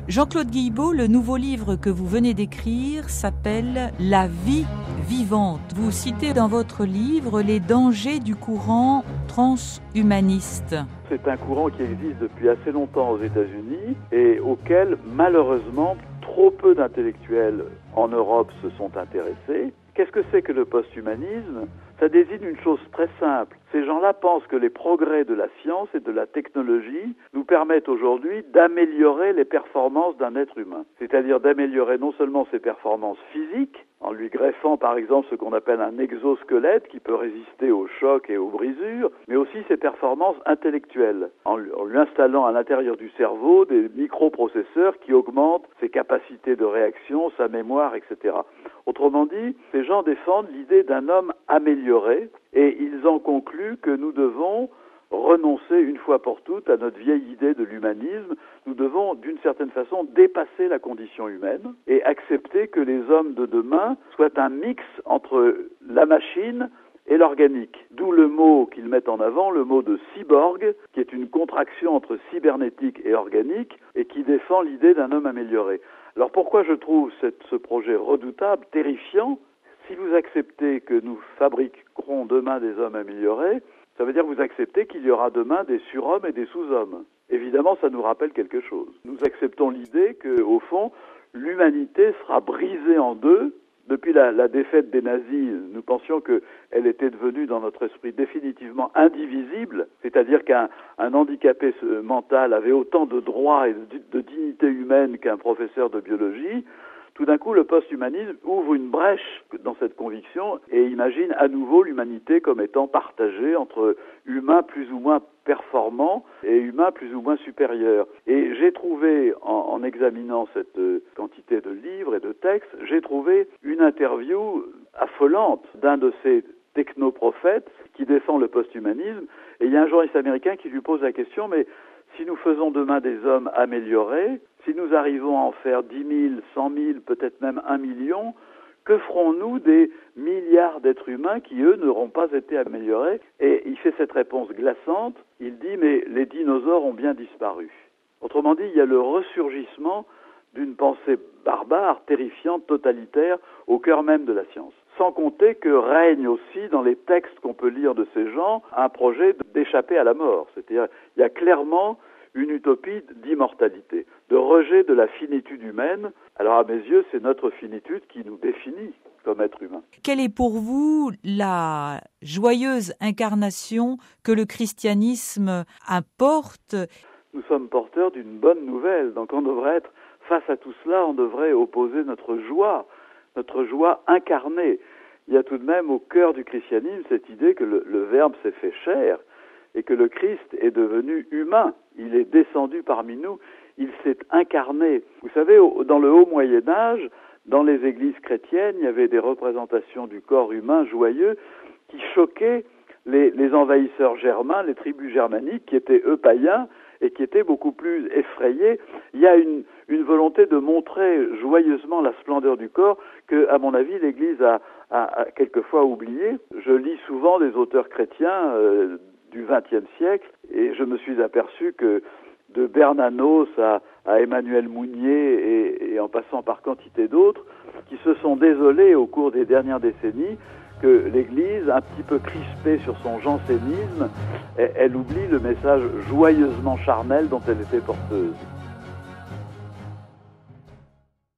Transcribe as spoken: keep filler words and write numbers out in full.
Jean-Claude Guilbeault, le nouveau livre que vous venez d'écrire s'appelle « La vie vivante ». Vous citez dans votre livre les dangers du courant transhumaniste. C'est un courant qui existe depuis assez longtemps aux États-Unis et auquel, malheureusement, trop peu d'intellectuels en Europe se sont intéressés. Qu'est-ce que c'est que le post-humanisme ? Ça désigne une chose très simple. Ces gens-là pensent que les progrès de la science et de la technologie nous permettent aujourd'hui d'améliorer les performances d'un être humain. C'est-à-dire d'améliorer non seulement ses performances physiques, en lui greffant par exemple ce qu'on appelle un exosquelette qui peut résister aux chocs et aux brisures, mais aussi ses performances intellectuelles, en lui, en lui installant à l'intérieur du cerveau des microprocesseurs qui augmentent ses capacités de réaction, sa mémoire, et cetera. Autrement dit, ces gens défendent l'idée d'un homme amélioré et ils en concluent que nous devons renoncer une fois pour toutes à notre vieille idée de l'humanisme. Nous devons, d'une certaine façon, dépasser la condition humaine et accepter que les hommes de demain soient un mix entre la machine et l'organique. D'où le mot qu'ils mettent en avant, le mot de cyborg, qui est une contraction entre cybernétique et organique et qui défend l'idée d'un homme amélioré. Alors pourquoi je trouve cette, ce projet redoutable, terrifiant ? Si vous acceptez que nous fabriquerons demain des hommes améliorés, ça veut dire que vous acceptez qu'il y aura demain des surhommes et des sous-hommes. Évidemment, ça nous rappelle quelque chose. Nous acceptons l'idée que, au fond, l'humanité sera brisée en deux. Depuis la, la défaite des nazis, nous pensions qu'elle était devenue dans notre esprit définitivement indivisible, c'est-à-dire qu'un un handicapé mental avait autant de droits et de, de dignité humaine qu'un professeur de biologie. Tout d'un coup, le post-humanisme ouvre une brèche dans cette conviction et imagine à nouveau l'humanité comme étant partagée entre humains plus ou moins performants et humains plus ou moins supérieurs. Et j'ai trouvé, en, en examinant cette quantité de livres et de textes, j'ai trouvé une interview affolante d'un de ces technoprophètes qui défend le post-humanisme. Et il y a un journaliste américain qui lui pose la question, mais si nous faisons demain des hommes améliorés, si nous arrivons à en faire dix mille, cent mille, peut-être même un million, que ferons-nous des milliards d'êtres humains qui, eux, n'auront pas été améliorés ? Et il fait cette réponse glaçante, il dit « mais les dinosaures ont bien disparu ». Autrement dit, il y a le ressurgissement d'une pensée barbare, terrifiante, totalitaire, au cœur même de la science. Sans compter que règne aussi dans les textes qu'on peut lire de ces gens un projet d'échapper à la mort. C'est-à-dire, il y a clairement une utopie d'immortalité, de rejet de la finitude humaine. Alors à mes yeux, c'est notre finitude qui nous définit comme être humain. Quelle est pour vous la joyeuse incarnation que le christianisme apporte ? Nous sommes porteurs d'une bonne nouvelle, donc on devrait être, face à tout cela, on devrait opposer notre joie, notre joie incarnée. Il y a tout de même au cœur du christianisme cette idée que le, le Verbe s'est fait chair et que le Christ est devenu humain. Il est descendu parmi nous, il s'est incarné. Vous savez, dans le haut Moyen-Âge, dans les églises chrétiennes, il y avait des représentations du corps humain joyeux qui choquaient les, les envahisseurs germains, les tribus germaniques, qui étaient eux païens et qui étaient beaucoup plus effrayés. Il y a une, une volonté de montrer joyeusement la splendeur du corps que, à mon avis, l'Église a, a, a quelquefois oublié. Je lis souvent des auteurs chrétiens euh, du vingtième siècle et je me suis aperçu que de Bernanos à, à Emmanuel Mounier et, et en passant par quantité d'autres, qui se sont désolés au cours des dernières décennies que l'Église, un petit peu crispée sur son jansénisme, elle, elle oublie le message joyeusement charnel dont elle était porteuse.